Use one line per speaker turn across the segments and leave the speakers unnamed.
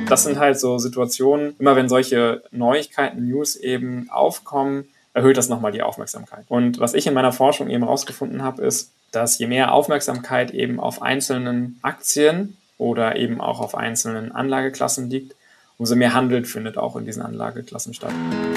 Das sind halt so Situationen, immer wenn solche Neuigkeiten, News eben aufkommen, erhöht das nochmal die Aufmerksamkeit. Und was ich in meiner Forschung eben rausgefunden habe, ist, dass je mehr Aufmerksamkeit eben auf einzelnen Aktien oder eben auch auf einzelnen Anlageklassen liegt, umso mehr Handel findet auch in diesen Anlageklassen statt.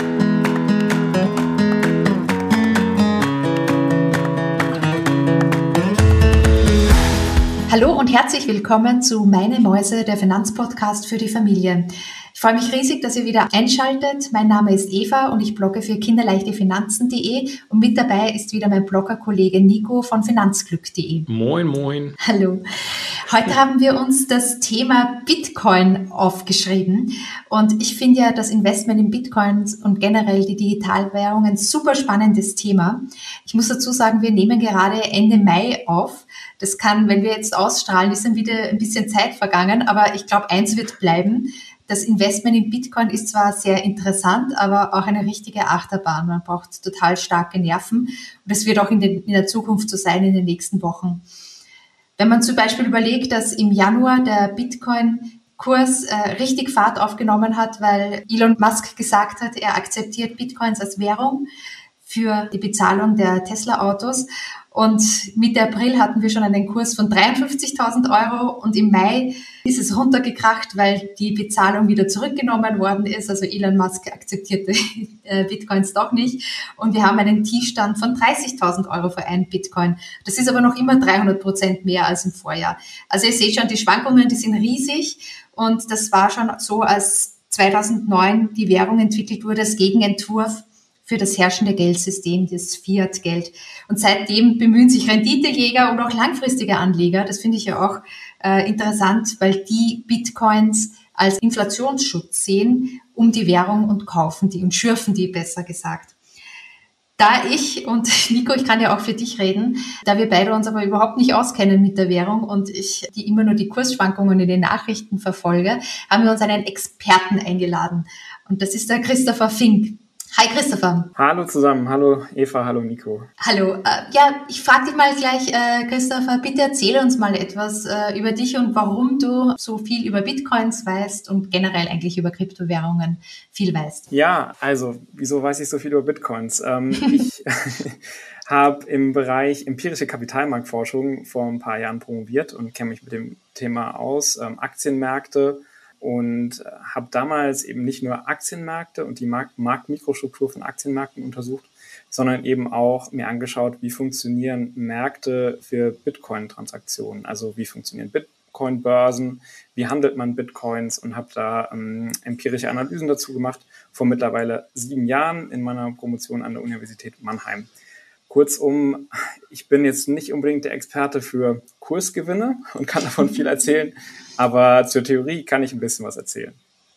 Hallo und herzlich willkommen zu Meine Mäuse, der Finanzpodcast für die Familie. Ich freue mich riesig, dass ihr wieder einschaltet. Mein Name ist Eva und ich blogge für kinderleichtefinanzen.de und mit dabei ist wieder mein Bloggerkollege Nico von finanzglück.de.
Moin, moin.
Hallo. Heute haben wir uns das Thema Bitcoin aufgeschrieben und ich finde ja das Investment in Bitcoins und generell die Digitalwährungen super spannendes Thema. Ich muss dazu sagen, wir nehmen gerade Ende Mai auf. Das kann, wenn wir jetzt ausstrahlen, ist dann wieder ein bisschen Zeit vergangen, aber ich glaube, eins wird bleiben. Das Investment in Bitcoin ist zwar sehr interessant, aber auch eine richtige Achterbahn. Man braucht total starke Nerven und das wird auch in der Zukunft so sein in den nächsten Wochen. Wenn man zum Beispiel überlegt, dass im Januar der Bitcoin-Kurs richtig Fahrt aufgenommen hat, weil Elon Musk gesagt hat, er akzeptiert Bitcoins als Währung für die Bezahlung der Tesla-Autos. Und Mitte April hatten wir schon einen Kurs von 53.000 Euro und im Mai ist es runtergekracht, weil die Bezahlung wieder zurückgenommen worden ist. Also Elon Musk akzeptierte Bitcoins doch nicht. Und wir haben einen Tiefstand von 30.000 Euro für einen Bitcoin. Das ist aber noch immer 300% mehr als im Vorjahr. Also ihr seht schon, die Schwankungen, die sind riesig. Und das war schon so, als 2009 die Währung entwickelt wurde, als Gegenentwurf für das herrschende Geldsystem, das Fiat-Geld. Und seitdem bemühen sich Renditejäger und auch langfristige Anleger, das finde ich ja auch interessant, weil die Bitcoins als Inflationsschutz sehen, um die Währung und kaufen die und schürfen die, besser gesagt. Da ich und Nico, ich kann ja auch für dich reden, da wir beide uns aber überhaupt nicht auskennen mit der Währung und ich die immer nur die Kursschwankungen in den Nachrichten verfolge, haben wir uns einen Experten eingeladen. Und das ist der Christopher Fink. Hi Christopher.
Hallo zusammen, hallo Eva, hallo Nico.
Hallo, ich frage dich mal gleich, Christopher, bitte erzähle uns mal etwas über dich und warum du so viel über Bitcoins weißt und generell eigentlich über Kryptowährungen viel weißt.
Ja, also, wieso weiß ich so viel über Bitcoins? Ich habe im Bereich empirische Kapitalmarktforschung vor ein paar Jahren promoviert und kenne mich mit dem Thema aus, Aktienmärkte, und habe damals eben nicht nur Aktienmärkte und die Marktmikrostruktur von Aktienmärkten untersucht, sondern eben auch mir angeschaut, wie funktionieren Märkte für Bitcoin-Transaktionen, also wie funktionieren Bitcoin-Börsen, wie handelt man Bitcoins, und habe da empirische Analysen dazu gemacht vor mittlerweile 7 Jahren in meiner Promotion an der Universität Mannheim. Kurzum, ich bin jetzt nicht unbedingt der Experte für Kursgewinne und kann davon viel erzählen, aber zur Theorie kann ich ein bisschen was erzählen.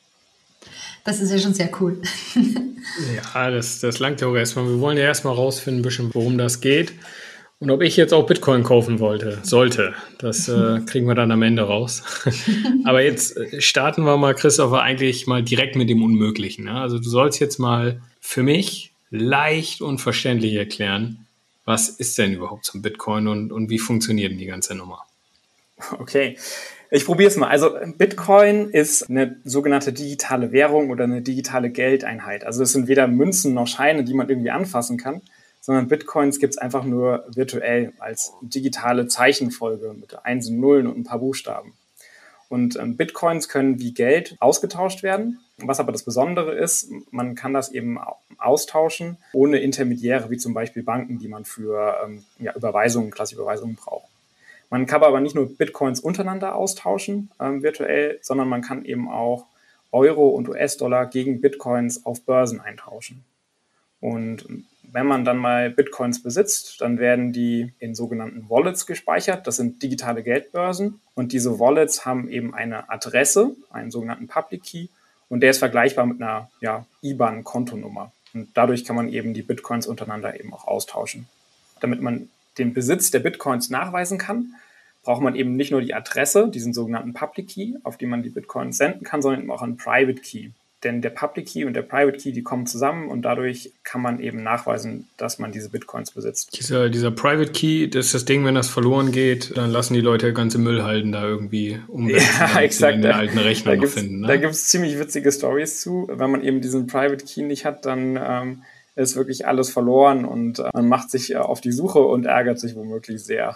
Das ist ja schon sehr cool.
Ja, das langt ja auch erstmal. Wir wollen ja erstmal rausfinden, ein bisschen, worum das geht und ob ich jetzt auch Bitcoin kaufen sollte. Das kriegen wir dann am Ende raus. Aber jetzt starten wir mal, Christopher, eigentlich mal direkt mit dem Unmöglichen. Ne? Also du sollst jetzt mal für mich leicht und verständlich erklären, was ist denn überhaupt so ein Bitcoin und wie funktioniert denn die ganze Nummer?
Okay, ich probiere es mal. Also Bitcoin ist eine sogenannte digitale Währung oder eine digitale Geldeinheit. Also es sind weder Münzen noch Scheine, die man irgendwie anfassen kann, sondern Bitcoins gibt es einfach nur virtuell als digitale Zeichenfolge mit Einsen, Nullen und ein paar Buchstaben. Und Bitcoins können wie Geld ausgetauscht werden. Was aber das Besondere ist, man kann das eben austauschen ohne Intermediäre, wie zum Beispiel Banken, die man für Überweisungen, klassische Überweisungen braucht. Man kann aber nicht nur Bitcoins untereinander austauschen virtuell, sondern man kann eben auch Euro und US-Dollar gegen Bitcoins auf Börsen eintauschen. Und wenn man dann mal Bitcoins besitzt, dann werden die in sogenannten Wallets gespeichert. Das sind digitale Geldbörsen. Und diese Wallets haben eben eine Adresse, einen sogenannten Public Key. Und der ist vergleichbar mit einer IBAN-Kontonummer. Und dadurch kann man eben die Bitcoins untereinander eben auch austauschen. Damit man den Besitz der Bitcoins nachweisen kann, braucht man eben nicht nur die Adresse, diesen sogenannten Public Key, auf die man die Bitcoins senden kann, sondern eben auch einen Private Key. denn der Public Key und der Private Key, die kommen zusammen und dadurch kann man eben nachweisen, dass man diese Bitcoins besitzt.
Dieser Private Key, das ist das Ding, wenn das verloren geht, dann lassen die Leute ganze Müllhalden da irgendwie umwälzen, damit sie den alten Rechner noch finden. Ne?
Da gibt es ziemlich witzige Stories zu. Wenn man eben diesen Private Key nicht hat, dann ist wirklich alles verloren und man macht sich auf die Suche und ärgert sich womöglich sehr.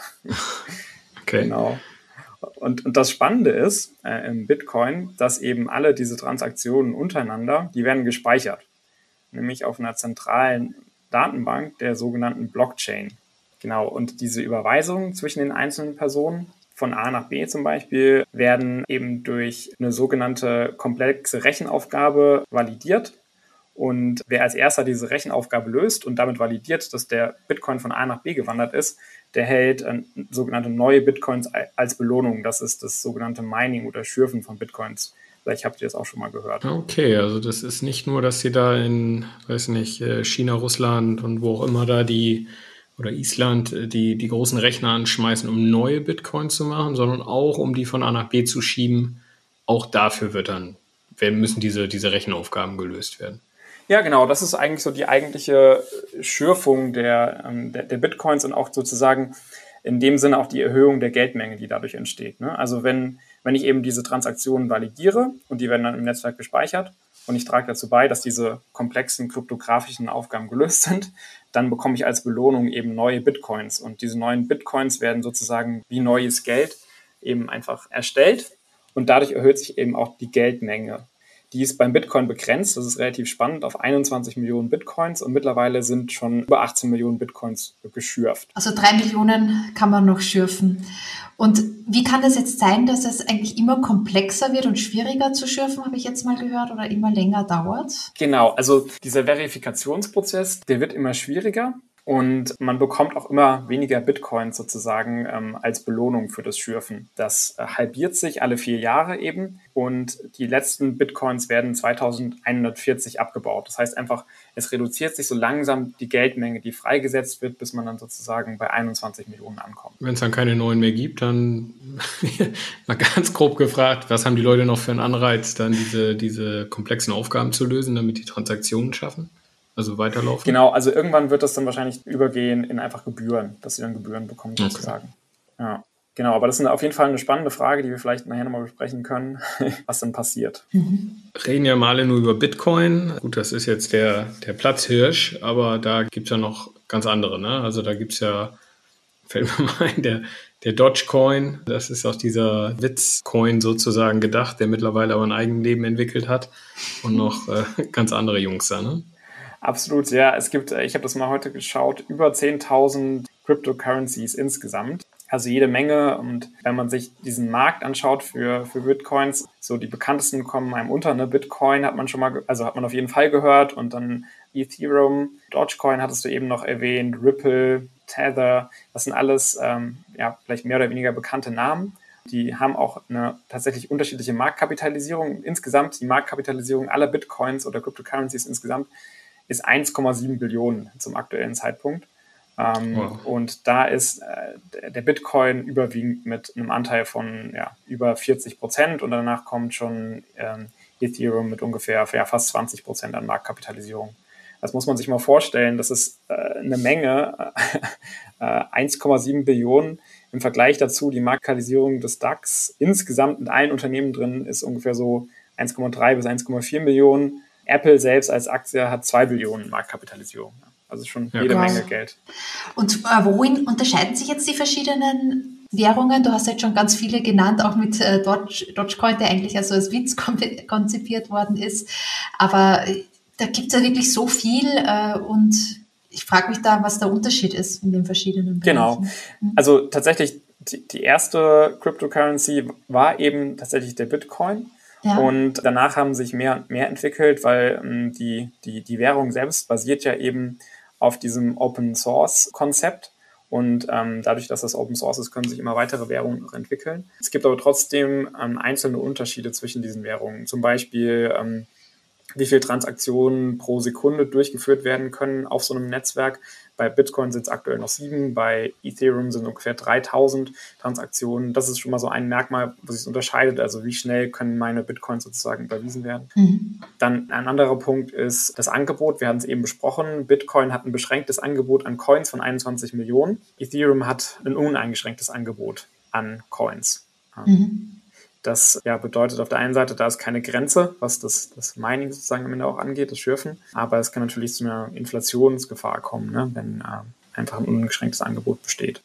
Okay.
Genau. Und das Spannende ist im Bitcoin, dass eben alle diese Transaktionen untereinander, die werden gespeichert, nämlich auf einer zentralen Datenbank der sogenannten Blockchain. Genau, und diese Überweisungen zwischen den einzelnen Personen von A nach B zum Beispiel werden eben durch eine sogenannte komplexe Rechenaufgabe validiert. Und wer als erster diese Rechenaufgabe löst und damit validiert, dass der Bitcoin von A nach B gewandert ist, der hält sogenannte neue Bitcoins als Belohnung. Das ist das sogenannte Mining oder Schürfen von Bitcoins. Vielleicht habt ihr das auch schon mal gehört.
Okay, also das ist nicht nur, dass sie da in, weiß nicht, China, Russland und wo auch immer da oder Island die großen Rechner anschmeißen, um neue Bitcoins zu machen, sondern auch, um die von A nach B zu schieben. Auch dafür müssen diese Rechenaufgaben gelöst werden.
Ja, genau. Das ist eigentlich so die eigentliche Schürfung der Bitcoins und auch sozusagen in dem Sinne auch die Erhöhung der Geldmenge, die dadurch entsteht. Ne? Also wenn ich eben diese Transaktionen validiere und die werden dann im Netzwerk gespeichert und ich trage dazu bei, dass diese komplexen kryptografischen Aufgaben gelöst sind, dann bekomme ich als Belohnung eben neue Bitcoins. Und diese neuen Bitcoins werden sozusagen wie neues Geld eben einfach erstellt und dadurch erhöht sich eben auch die Geldmenge. Die ist beim Bitcoin begrenzt, das ist relativ spannend, auf 21 Millionen Bitcoins und mittlerweile sind schon über 18 Millionen Bitcoins geschürft.
Also 3 Millionen kann man noch schürfen. Und wie kann das jetzt sein, dass es eigentlich immer komplexer wird und schwieriger zu schürfen, habe ich jetzt mal gehört, oder immer länger dauert?
Genau, also dieser Verifikationsprozess, der wird immer schwieriger. Und man bekommt auch immer weniger Bitcoins sozusagen als Belohnung für das Schürfen. Das halbiert sich alle 4 Jahre eben und die letzten Bitcoins werden 2140 abgebaut. Das heißt einfach, es reduziert sich so langsam die Geldmenge, die freigesetzt wird, bis man dann sozusagen bei 21 Millionen ankommt.
Wenn es dann keine neuen mehr gibt, dann mal ganz grob gefragt, was haben die Leute noch für einen Anreiz, dann diese komplexen Aufgaben zu lösen, damit die Transaktionen schaffen? Also weiterlaufen?
Genau, also irgendwann wird das dann wahrscheinlich übergehen in einfach Gebühren, dass sie dann Gebühren bekommen sozusagen. Okay. Ja, genau, aber das ist auf jeden Fall eine spannende Frage, die wir vielleicht nachher nochmal besprechen können, was dann passiert.
Reden ja mal alle nur über Bitcoin. Gut, das ist jetzt der Platzhirsch, aber da gibt es ja noch ganz andere. Ne? Also da gibt es ja, fällt mir mal ein, der Dogecoin, das ist auch dieser Witzcoin sozusagen gedacht, der mittlerweile aber ein Eigenleben entwickelt hat und noch ganz andere Jungs da, ne?
Absolut, ja. Es gibt, ich habe das mal heute geschaut, über 10.000 Cryptocurrencies insgesamt. Also jede Menge. Und wenn man sich diesen Markt anschaut für Bitcoins, so die bekanntesten kommen einem unter. Ne? Bitcoin hat man schon mal, hat man auf jeden Fall gehört. Und dann Ethereum, Dogecoin hattest du eben noch erwähnt, Ripple, Tether. Das sind alles vielleicht mehr oder weniger bekannte Namen. Die haben auch eine tatsächlich unterschiedliche Marktkapitalisierung. Insgesamt die Marktkapitalisierung aller Bitcoins oder Cryptocurrencies insgesamt ist 1,7 Billionen zum aktuellen Zeitpunkt. Wow. Und da ist der Bitcoin überwiegend mit einem Anteil von über 40% und danach kommt schon Ethereum mit ungefähr fast 20% an Marktkapitalisierung. Das muss man sich mal vorstellen, das ist eine Menge, 1,7 Billionen. Im Vergleich dazu die Marktkapitalisierung des DAX insgesamt mit allen Unternehmen drin ist ungefähr so 1,3 bis 1,4 Millionen. Apple selbst als Aktie hat 2 Billionen Marktkapitalisierung. Also schon jede Menge Geld.
Und worin unterscheiden sich jetzt die verschiedenen Währungen? Du hast jetzt schon ganz viele genannt, auch mit Dogecoin, der eigentlich also als Witz konzipiert worden ist. Aber da gibt es ja wirklich so viel und ich frage mich da, was der Unterschied ist in den verschiedenen Bereichen.
Genau. Also tatsächlich, die erste Cryptocurrency war eben tatsächlich der Bitcoin. Ja. Und danach haben sich mehr und mehr entwickelt, weil die Währung selbst basiert ja eben auf diesem Open-Source-Konzept. Und dadurch, dass das Open Source ist, können sich immer weitere Währungen noch entwickeln. Es gibt aber trotzdem einzelne Unterschiede zwischen diesen Währungen. Zum Beispiel, wie viele Transaktionen pro Sekunde durchgeführt werden können auf so einem Netzwerk. Bei Bitcoin sind es aktuell noch 7, bei Ethereum sind ungefähr 3000 Transaktionen. Das ist schon mal so ein Merkmal, wo sich es unterscheidet. Also wie schnell können meine Bitcoins sozusagen überwiesen werden. Dann ein anderer Punkt ist das Angebot. Wir hatten es eben besprochen. Bitcoin hat ein beschränktes Angebot an Coins von 21 Millionen. Ethereum hat ein uneingeschränktes Angebot an Coins. Das bedeutet auf der einen Seite, da ist keine Grenze, was das Mining sozusagen am Ende auch angeht, das Schürfen. Aber es kann natürlich zu einer Inflationsgefahr kommen, ne, wenn einfach ein unbeschränktes Angebot besteht.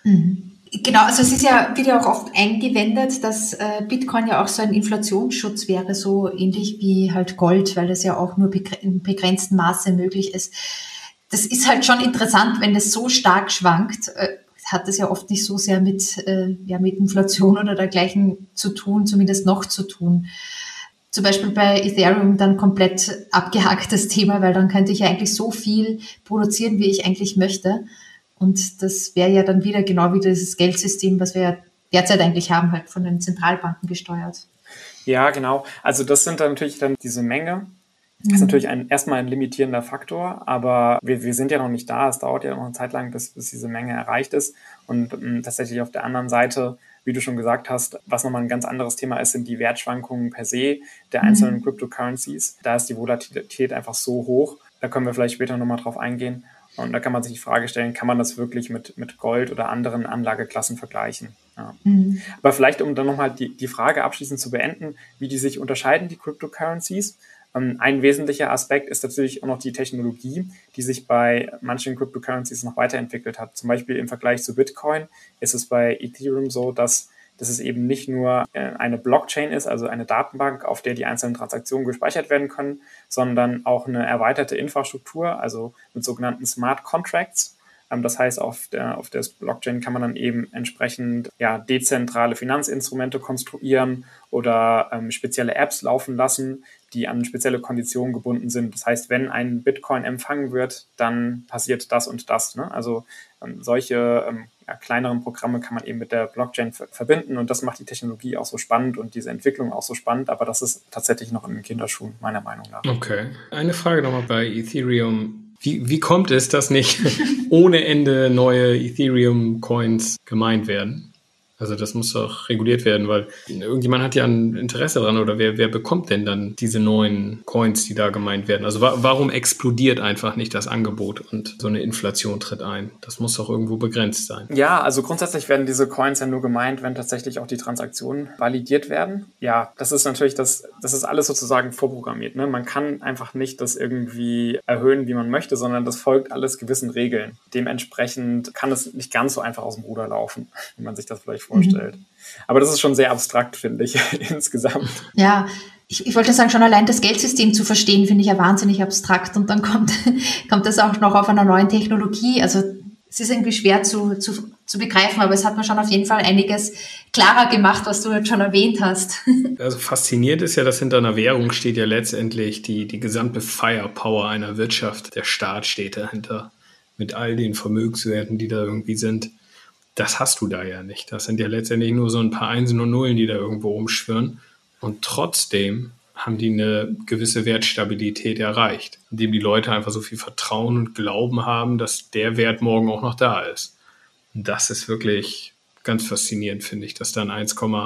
Genau, also es wird ja auch oft eingewendet, dass Bitcoin ja auch so ein Inflationsschutz wäre, so ähnlich wie halt Gold, weil das ja auch nur in begrenztem Maße möglich ist. Das ist halt schon interessant, wenn das so stark schwankt, hat das ja oft nicht so sehr mit Inflation oder dergleichen zu tun, zumindest noch zu tun. Zum Beispiel bei Ethereum dann komplett abgehacktes Thema, weil dann könnte ich ja eigentlich so viel produzieren, wie ich eigentlich möchte. Und das wäre ja dann wieder genau wie dieses Geldsystem, was wir ja derzeit eigentlich haben, halt von den Zentralbanken gesteuert.
Ja, genau. Also das sind dann natürlich dann diese Menge. Das ist natürlich erstmal ein limitierender Faktor, aber wir sind ja noch nicht da. Es dauert ja noch eine Zeit lang, bis diese Menge erreicht ist. Und tatsächlich auf der anderen Seite, wie du schon gesagt hast, was nochmal ein ganz anderes Thema ist, sind die Wertschwankungen per se der einzelnen Cryptocurrencies. Da ist die Volatilität einfach so hoch. Da können wir vielleicht später nochmal drauf eingehen. Und da kann man sich die Frage stellen, kann man das wirklich mit Gold oder anderen Anlageklassen vergleichen? Ja. Aber vielleicht, um dann nochmal die Frage abschließend zu beenden, wie die sich unterscheiden, die Cryptocurrencies. Ein wesentlicher Aspekt ist natürlich auch noch die Technologie, die sich bei manchen Cryptocurrencies noch weiterentwickelt hat. Zum Beispiel im Vergleich zu Bitcoin ist es bei Ethereum so, dass es eben nicht nur eine Blockchain ist, also eine Datenbank, auf der die einzelnen Transaktionen gespeichert werden können, sondern auch eine erweiterte Infrastruktur, also mit sogenannten Smart Contracts. Das heißt, auf der Blockchain kann man dann eben entsprechend dezentrale Finanzinstrumente konstruieren oder spezielle Apps laufen lassen, die an spezielle Konditionen gebunden sind. Das heißt, wenn ein Bitcoin empfangen wird, dann passiert das und das. Ne? Also solche kleineren Programme kann man eben mit der Blockchain verbinden und das macht die Technologie auch so spannend und diese Entwicklung auch so spannend, aber das ist tatsächlich noch in den Kinderschuhen, meiner Meinung nach.
Okay. Eine Frage nochmal bei Ethereum. Wie kommt es, dass nicht ohne Ende neue Ethereum-Coins gemeint werden? Also das muss doch reguliert werden, weil irgendjemand hat ja ein Interesse dran oder wer bekommt denn dann diese neuen Coins, die da gemeint werden? Also warum explodiert einfach nicht das Angebot und so eine Inflation tritt ein? Das muss doch irgendwo begrenzt sein.
Ja, also grundsätzlich werden diese Coins ja nur gemeint, wenn tatsächlich auch die Transaktionen validiert werden. Ja, das ist natürlich das ist alles sozusagen vorprogrammiert. Ne? Man kann einfach nicht das irgendwie erhöhen, wie man möchte, sondern das folgt alles gewissen Regeln. Dementsprechend kann es nicht ganz so einfach aus dem Ruder laufen, wie man sich das vielleicht vorstellt. Aber das ist schon sehr abstrakt, finde ich, insgesamt.
Ja, ich wollte sagen, schon allein das Geldsystem zu verstehen, finde ich ja wahnsinnig abstrakt. Und dann kommt das auch noch auf einer neuen Technologie. Also es ist irgendwie schwer zu begreifen, aber es hat mir schon auf jeden Fall einiges klarer gemacht, was du jetzt schon erwähnt hast.
Also faszinierend ist ja, dass hinter einer Währung steht ja letztendlich die gesamte Firepower einer Wirtschaft. Der Staat steht dahinter mit all den Vermögenswerten, die da irgendwie sind. Das hast du da ja nicht. Das sind ja letztendlich nur so ein paar Einsen und Nullen, die da irgendwo rumschwirren. Und trotzdem haben die eine gewisse Wertstabilität erreicht, indem die Leute einfach so viel Vertrauen und Glauben haben, dass der Wert morgen auch noch da ist. Und das ist wirklich ganz faszinierend, finde ich, dass dann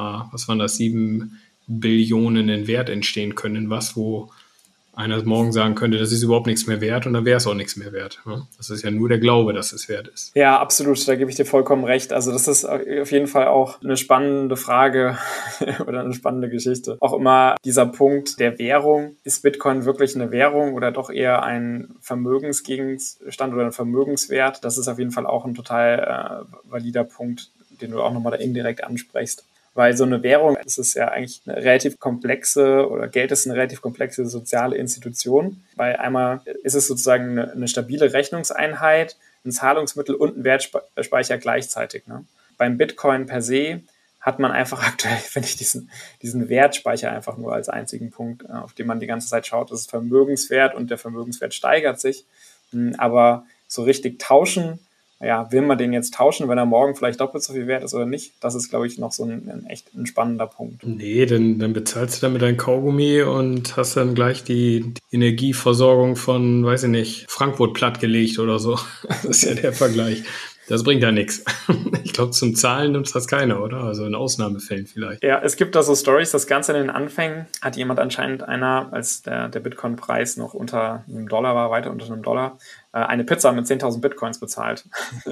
7 Billionen in Wert entstehen können, wo einer morgen sagen könnte, das ist überhaupt nichts mehr wert und dann wäre es auch nichts mehr wert. Das ist ja nur der Glaube, dass es wert ist.
Ja, absolut, da gebe ich dir vollkommen recht. Also das ist auf jeden Fall auch eine spannende Frage oder eine spannende Geschichte. Auch immer dieser Punkt der Währung. Ist Bitcoin wirklich eine Währung oder doch eher ein Vermögensgegenstand oder ein Vermögenswert? Das ist auf jeden Fall auch ein total valider Punkt, den du auch nochmal da indirekt ansprichst. Weil so eine Währung, das ist ja eigentlich eine relativ komplexe, oder Geld ist eine relativ komplexe soziale Institution. Weil einmal ist es sozusagen eine stabile Rechnungseinheit, ein Zahlungsmittel und ein Wertspeicher gleichzeitig. Ne? Beim Bitcoin per se hat man einfach aktuell, finde ich, diesen Wertspeicher einfach nur als einzigen Punkt, auf den man die ganze Zeit schaut. Das ist Vermögenswert und der Vermögenswert steigert sich. Aber so richtig tauschen ja, will man den jetzt tauschen, wenn er morgen vielleicht doppelt so viel wert ist oder nicht? Das ist, glaube ich, noch so ein echt ein spannender Punkt.
Nee, dann bezahlst du damit dein Kaugummi und hast dann gleich die Energieversorgung von, weiß ich nicht, Frankfurt plattgelegt oder so. Das ist ja der Vergleich. Das bringt ja nichts. Ich glaube, zum Zahlen nimmt das keiner, oder? Also in Ausnahmefällen vielleicht.
Ja, es gibt da so Stories, das Ganze in den Anfängen hat jemand anscheinend als der Bitcoin-Preis noch unter einem Dollar war, weiter unter einem Dollar, eine Pizza mit 10.000 Bitcoins bezahlt.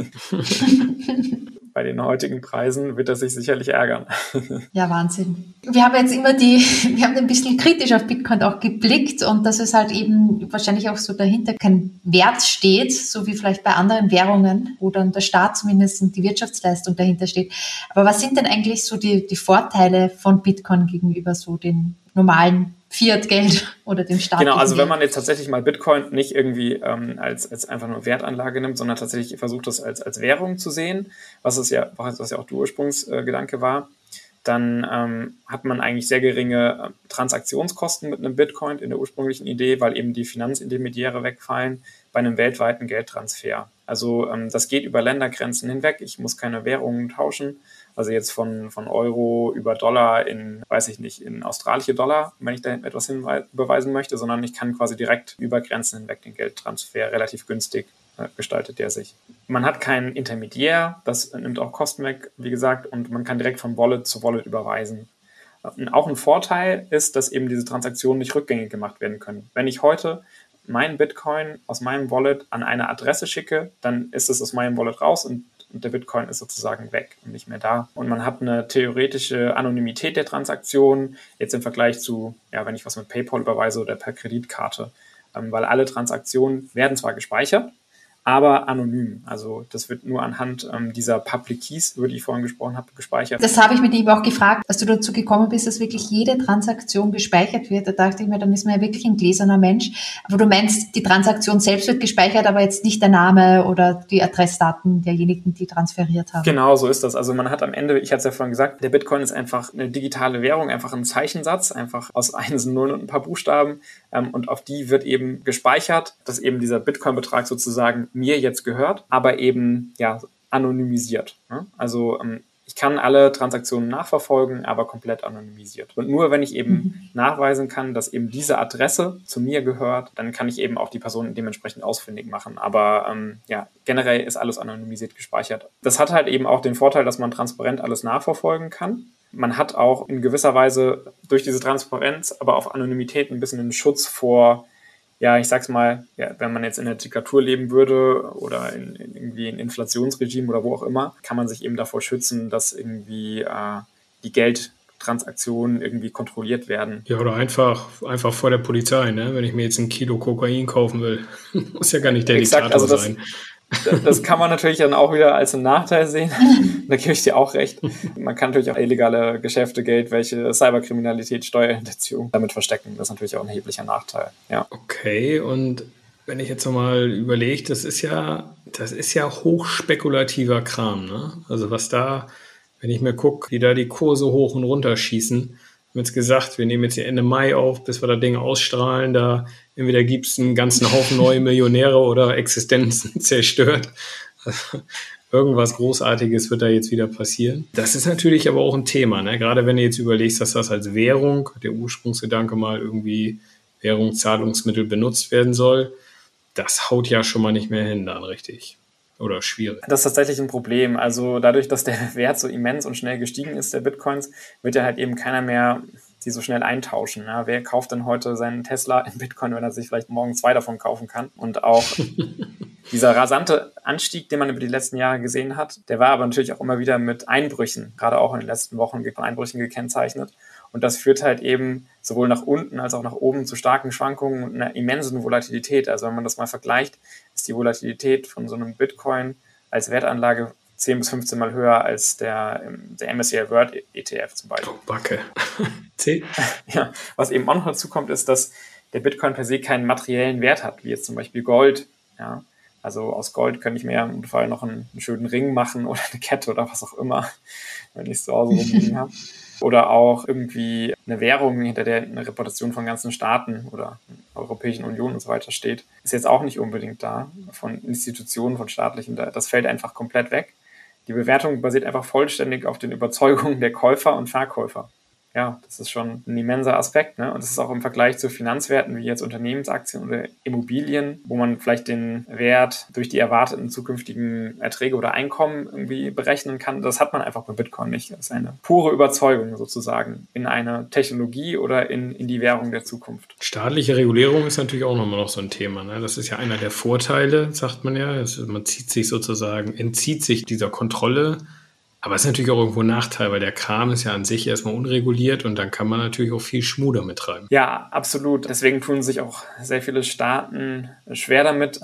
Bei den heutigen Preisen wird er sich sicherlich ärgern.
Ja, Wahnsinn. Wir haben jetzt wir haben ein bisschen kritisch auf Bitcoin auch geblickt und dass es halt eben wahrscheinlich auch so dahinter kein Wert steht, so wie vielleicht bei anderen Währungen, wo dann der Staat zumindest und die Wirtschaftsleistung dahinter steht. Aber was sind denn eigentlich so die Vorteile von Bitcoin gegenüber so den normalen Fiat-Geld oder dem Staat?
Genau, also wenn man jetzt tatsächlich mal Bitcoin nicht irgendwie als einfach nur Wertanlage nimmt, sondern tatsächlich versucht, das als Währung zu sehen, was ja auch der Ursprungsgedanke war, dann hat man eigentlich sehr geringe Transaktionskosten mit einem Bitcoin in der ursprünglichen Idee, weil eben die Finanzintermediäre wegfallen bei einem weltweiten Geldtransfer. Also das geht über Ländergrenzen hinweg. Ich muss keine Währungen tauschen. Also jetzt von Euro über Dollar in australische Dollar, wenn ich da etwas überweisen möchte, sondern ich kann quasi direkt über Grenzen hinweg den Geldtransfer relativ günstig gestaltet der sich. Man hat keinen Intermediär, das nimmt auch Kosten weg, wie gesagt, und man kann direkt von Wallet zu Wallet überweisen. Und auch ein Vorteil ist, dass eben diese Transaktionen nicht rückgängig gemacht werden können. Wenn ich heute meinen Bitcoin aus meinem Wallet an eine Adresse schicke, dann ist es aus meinem Wallet raus und der Bitcoin ist sozusagen weg und nicht mehr da. Und man hat eine theoretische Anonymität der Transaktion, jetzt im Vergleich zu, ja, wenn ich was mit PayPal überweise oder per Kreditkarte, weil alle Transaktionen werden zwar gespeichert, aber anonym. Also das wird nur anhand dieser Public Keys, über die ich vorhin gesprochen habe, gespeichert.
Das habe ich mit ihm auch gefragt, als du dazu gekommen bist, dass wirklich jede Transaktion gespeichert wird. Da dachte ich mir, dann ist man ja wirklich ein gläserner Mensch. Aber du meinst, die Transaktion selbst wird gespeichert, aber jetzt nicht der Name oder die Adressdaten derjenigen, die transferiert haben.
Genau, so ist das. Also man hat am Ende, ich hatte es ja vorhin gesagt, der Bitcoin ist einfach eine digitale Währung, einfach ein Zeichensatz, einfach aus Einsen, Nullen und ein paar Buchstaben. Und auf die wird eben gespeichert, dass eben dieser Bitcoin-Betrag sozusagen mir jetzt gehört, aber eben ja anonymisiert. Ne? Also ich kann alle Transaktionen nachverfolgen, aber komplett anonymisiert. Und nur wenn ich eben nachweisen kann, dass eben diese Adresse zu mir gehört, dann kann ich eben auch die Person dementsprechend ausfindig machen. Aber ja, generell ist alles anonymisiert gespeichert. Das hat halt eben auch den Vorteil, dass man transparent alles nachverfolgen kann. Man hat auch in gewisser Weise durch diese Transparenz, aber auf Anonymität ein bisschen einen Schutz vor, ja, ich sag's mal, ja, wenn man jetzt in der Diktatur leben würde oder irgendwie in Inflationsregime oder wo auch immer, kann man sich eben davor schützen, dass irgendwie die Geldtransaktionen irgendwie kontrolliert werden.
Ja, oder einfach vor der Polizei, ne? Wenn ich mir jetzt ein Kilo Kokain kaufen will. Muss ja gar nicht der Diktator sein.
Das kann man natürlich dann auch wieder als einen Nachteil sehen. Da gebe ich dir auch recht. Man kann natürlich auch illegale Geschäfte, Geldwäsche, Cyberkriminalität, Steuerhinterziehung damit verstecken. Das ist natürlich auch ein erheblicher Nachteil. Ja.
Okay, und wenn ich jetzt nochmal überlege, das ist ja hochspekulativer Kram, ne? Also was da, wenn ich mir gucke, wie da die Kurse hoch und runter schießen, haben jetzt gesagt, wir nehmen jetzt hier Ende Mai auf, bis wir das Ding ausstrahlen, da entweder gibt es einen ganzen Haufen neue Millionäre oder Existenzen zerstört. Also, irgendwas Großartiges wird da jetzt wieder passieren. Das ist natürlich aber auch ein Thema, ne? Gerade wenn du jetzt überlegst, dass das als Währung, der Ursprungsgedanke mal irgendwie Währungszahlungsmittel benutzt werden soll, das haut ja schon mal nicht mehr hin dann richtig. Oder schwierig.
Das ist tatsächlich ein Problem. Also dadurch, dass der Wert so immens und schnell gestiegen ist, der Bitcoins, wird ja halt eben keiner mehr die so schnell eintauschen. Ja? Wer kauft denn heute seinen Tesla in Bitcoin, wenn er sich vielleicht morgen 2 davon kaufen kann? Und auch dieser rasante Anstieg, den man über die letzten Jahre gesehen hat, der war aber natürlich auch immer wieder mit Einbrüchen, gerade auch in den letzten Wochen von Einbrüchen gekennzeichnet. Und das führt halt eben sowohl nach unten als auch nach oben zu starken Schwankungen und einer immensen Volatilität. Also wenn man das mal vergleicht, ist die Volatilität von so einem Bitcoin als Wertanlage 10 bis 15 Mal höher als der MSCI World ETF zum Beispiel.
Oh, Backe.
Ja, was eben auch noch dazu kommt, ist, dass der Bitcoin per se keinen materiellen Wert hat, wie jetzt zum Beispiel Gold. Ja, also aus Gold könnte ich mir im Fall noch einen schönen Ring machen oder eine Kette oder was auch immer, wenn ich es zu Hause rumliegen habe. oder auch irgendwie eine Währung, hinter der eine Reputation von ganzen Staaten oder Europäischen Union und so weiter steht, ist jetzt auch nicht unbedingt da, von Institutionen, von staatlichen, das fällt einfach komplett weg. Die Bewertung basiert einfach vollständig auf den Überzeugungen der Käufer und Verkäufer. Ja, das ist schon ein immenser Aspekt, ne? Und das ist auch im Vergleich zu Finanzwerten wie jetzt Unternehmensaktien oder Immobilien, wo man vielleicht den Wert durch die erwarteten zukünftigen Erträge oder Einkommen irgendwie berechnen kann. Das hat man einfach bei Bitcoin nicht. Das ist eine pure Überzeugung sozusagen in eine Technologie oder in die Währung der Zukunft.
Staatliche Regulierung ist natürlich auch nochmal noch so ein Thema, ne? Das ist ja einer der Vorteile, sagt man ja. Man entzieht sich dieser Kontrolle. Aber es ist natürlich auch irgendwo ein Nachteil, weil der Kram ist ja an sich erstmal unreguliert und dann kann man natürlich auch viel Schmuh damit treiben.
Ja, absolut. Deswegen tun sich auch sehr viele Staaten schwer damit.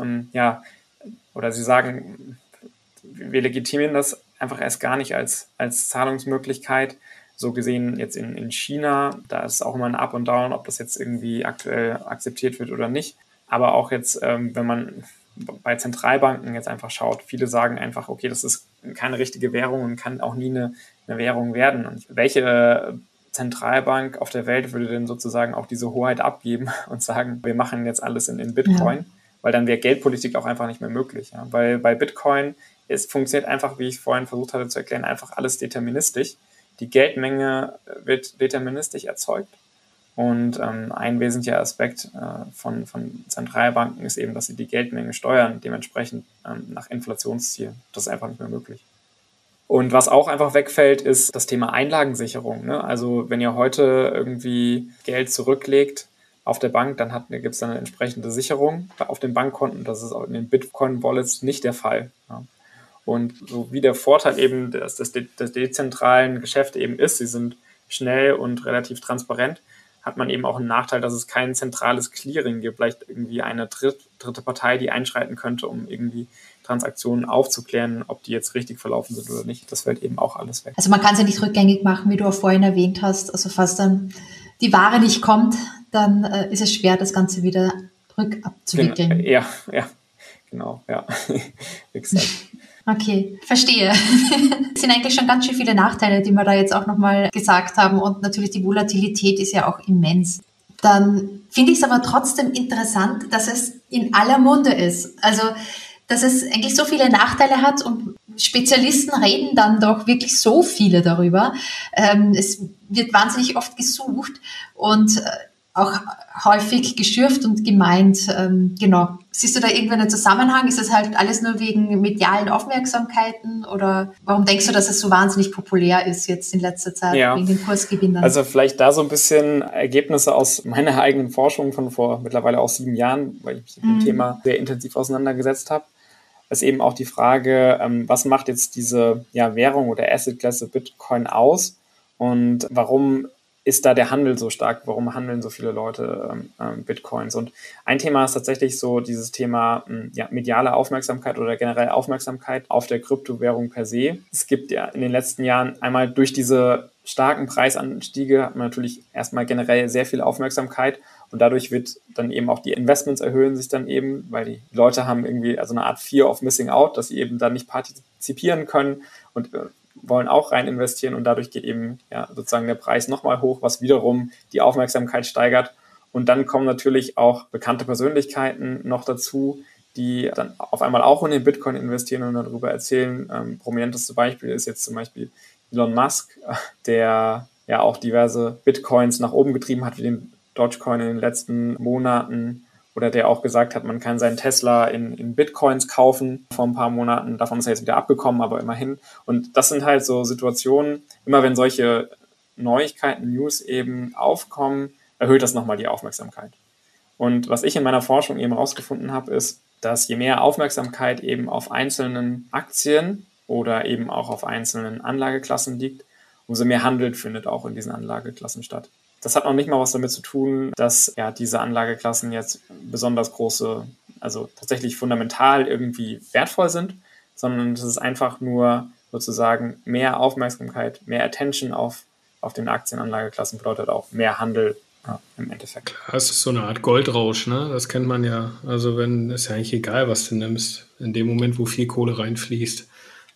Oder sie sagen, wir legitimieren das einfach erst gar nicht als Zahlungsmöglichkeit. So gesehen jetzt in China, da ist auch immer ein Up und Down, ob das jetzt irgendwie aktuell akzeptiert wird oder nicht. Aber auch jetzt, wenn man bei Zentralbanken jetzt einfach schaut, viele sagen einfach, okay, das ist keine richtige Währung und kann auch nie eine Währung werden. Und welche Zentralbank auf der Welt würde denn sozusagen auch diese Hoheit abgeben und sagen, wir machen jetzt alles in Bitcoin, weil dann wäre Geldpolitik auch einfach nicht mehr möglich. Ja? Weil bei Bitcoin funktioniert einfach, wie ich vorhin versucht hatte zu erklären, einfach alles deterministisch. Die Geldmenge wird deterministisch erzeugt. Und ein wesentlicher Aspekt von Zentralbanken ist eben, dass sie die Geldmenge steuern, dementsprechend nach Inflationszielen. Das ist einfach nicht mehr möglich. Und was auch einfach wegfällt, ist das Thema Einlagensicherung. Ne? Also wenn ihr heute irgendwie Geld zurücklegt auf der Bank, dann gibt es eine entsprechende Sicherung auf den Bankkonten. Das ist auch in den Bitcoin-Wallets nicht der Fall. Ja? Und so wie der Vorteil eben des dezentralen Geschäfte eben ist, sie sind schnell und relativ transparent, hat man eben auch einen Nachteil, dass es kein zentrales Clearing gibt, vielleicht irgendwie eine dritte Partei, die einschreiten könnte, um irgendwie Transaktionen aufzuklären, ob die jetzt richtig verlaufen sind oder nicht. Das fällt eben auch alles weg.
Also man kann es ja nicht rückgängig machen, wie du auch vorhin erwähnt hast. Also falls dann die Ware nicht kommt, dann ist es schwer, das Ganze wieder rückabzuwickeln.
Ja, genau, ja. Exakt.
Okay, verstehe. Es sind eigentlich schon ganz schön viele Nachteile, die wir da jetzt auch nochmal gesagt haben. Und natürlich die Volatilität ist ja auch immens. Dann finde ich es aber trotzdem interessant, dass es in aller Munde ist. Also, dass es eigentlich so viele Nachteile hat und Spezialisten reden dann doch wirklich so viele darüber. Es wird wahnsinnig oft gesucht und auch häufig geschürft und gemeint. Genau. Siehst du da irgendeinen Zusammenhang? Ist das halt alles nur wegen medialen Aufmerksamkeiten oder warum denkst du, dass es so wahnsinnig populär ist jetzt in letzter Zeit wegen den Kursgewinnern?
Also vielleicht da so ein bisschen Ergebnisse aus meiner eigenen Forschung von vor mittlerweile auch 7 Jahren, weil ich mich mit dem Thema sehr intensiv auseinandergesetzt habe. Ist eben auch die Frage, was macht jetzt diese Währung oder Assetklasse Bitcoin aus und warum ist da der Handel so stark? Warum handeln so viele Leute Bitcoins? Und ein Thema ist tatsächlich so dieses Thema mediale Aufmerksamkeit oder generell Aufmerksamkeit auf der Kryptowährung per se. Es gibt ja in den letzten Jahren einmal durch diese starken Preisanstiege hat man natürlich erstmal generell sehr viel Aufmerksamkeit und dadurch wird dann eben auch die Investments erhöhen sich dann eben, weil die Leute haben irgendwie also eine Art Fear of Missing Out, dass sie eben dann nicht partizipieren können und wollen auch rein investieren und dadurch geht eben sozusagen der Preis nochmal hoch, was wiederum die Aufmerksamkeit steigert. Und dann kommen natürlich auch bekannte Persönlichkeiten noch dazu, die dann auf einmal auch in den Bitcoin investieren und darüber erzählen. Prominenteste Beispiel ist jetzt zum Beispiel Elon Musk, der ja auch diverse Bitcoins nach oben getrieben hat, wie den Dogecoin in den letzten Monaten. Oder der auch gesagt hat, man kann seinen Tesla in Bitcoins kaufen vor ein paar Monaten. Davon ist er jetzt wieder abgekommen, aber immerhin. Und das sind halt so Situationen, immer wenn solche Neuigkeiten, News eben aufkommen, erhöht das nochmal die Aufmerksamkeit. Und was ich in meiner Forschung eben rausgefunden habe, ist, dass je mehr Aufmerksamkeit eben auf einzelnen Aktien oder eben auch auf einzelnen Anlageklassen liegt, umso mehr Handel findet auch in diesen Anlageklassen statt. Das hat noch nicht mal was damit zu tun, dass diese Anlageklassen jetzt besonders große, also tatsächlich fundamental irgendwie wertvoll sind, sondern es ist einfach nur sozusagen mehr Aufmerksamkeit, mehr Attention auf den Aktienanlageklassen bedeutet auch mehr Handel im Endeffekt.
Klar, es ist so eine Art Goldrausch, ne? Das kennt man ja. Also ist ja eigentlich egal, was du nimmst. In dem Moment, wo viel Kohle reinfließt,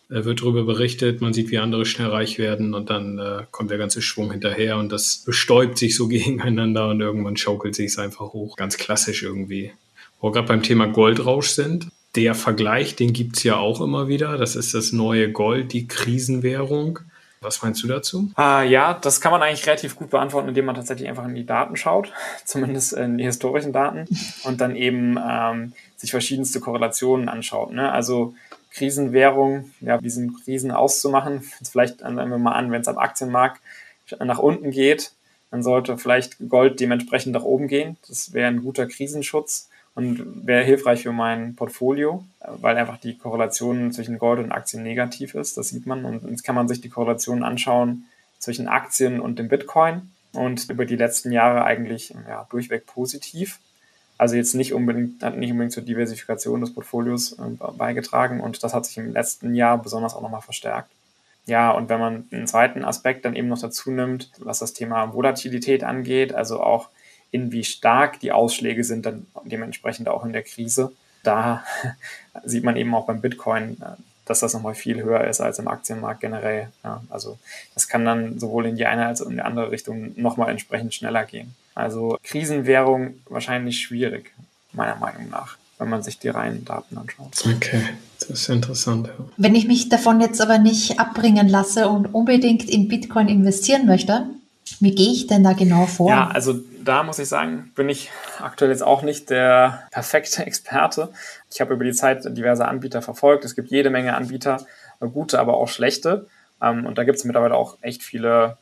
wird darüber berichtet, man sieht, wie andere schnell reich werden und dann kommt der ganze Schwung hinterher und das bestäubt sich so gegeneinander und irgendwann schaukelt sich es einfach hoch. Ganz klassisch irgendwie. Wo wir gerade beim Thema Goldrausch sind, der Vergleich, den gibt es ja auch immer wieder. Das ist das neue Gold, die Krisenwährung. Was meinst du dazu?
Ja, das kann man eigentlich relativ gut beantworten, indem man tatsächlich einfach in die Daten schaut, zumindest in die historischen Daten, und dann eben sich verschiedenste Korrelationen anschaut. Ne? Also Krisenwährung, ja, wie sind Krisen auszumachen? Jetzt vielleicht nehmen wir mal an, wenn es am Aktienmarkt nach unten geht, dann sollte vielleicht Gold dementsprechend nach oben gehen. Das wäre ein guter Krisenschutz und wäre hilfreich für mein Portfolio, weil einfach die Korrelation zwischen Gold und Aktien negativ ist. Das sieht man. Und jetzt kann man sich die Korrelation anschauen zwischen Aktien und dem Bitcoin und über die letzten Jahre eigentlich durchweg positiv. Also jetzt hat nicht unbedingt zur Diversifikation des Portfolios beigetragen und das hat sich im letzten Jahr besonders auch nochmal verstärkt. Ja, und wenn man einen zweiten Aspekt dann eben noch dazu nimmt, was das Thema Volatilität angeht, also auch wie stark die Ausschläge sind dann dementsprechend auch in der Krise, da sieht man eben auch beim Bitcoin, dass das nochmal viel höher ist als im Aktienmarkt generell. Ja, also das kann dann sowohl in die eine als auch in die andere Richtung nochmal entsprechend schneller gehen. Also Krisenwährung wahrscheinlich schwierig, meiner Meinung nach, wenn man sich die reinen Daten anschaut.
Okay, das ist interessant. Ja.
Wenn ich mich davon jetzt aber nicht abbringen lasse und unbedingt in Bitcoin investieren möchte, wie gehe ich denn da genau vor?
Ja, also da muss ich sagen, bin ich aktuell jetzt auch nicht der perfekte Experte. Ich habe über die Zeit diverse Anbieter verfolgt. Es gibt jede Menge Anbieter, gute, aber auch schlechte. Und da gibt es mittlerweile auch echt viele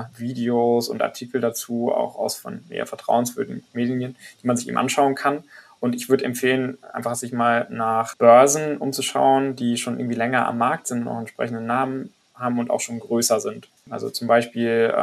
Videos und Artikel dazu, auch aus von eher vertrauenswürdigen Medien, die man sich eben anschauen kann. Und ich würde empfehlen, einfach sich mal nach Börsen umzuschauen, die schon irgendwie länger am Markt sind, noch entsprechenden Namen haben und auch schon größer sind. Also zum Beispiel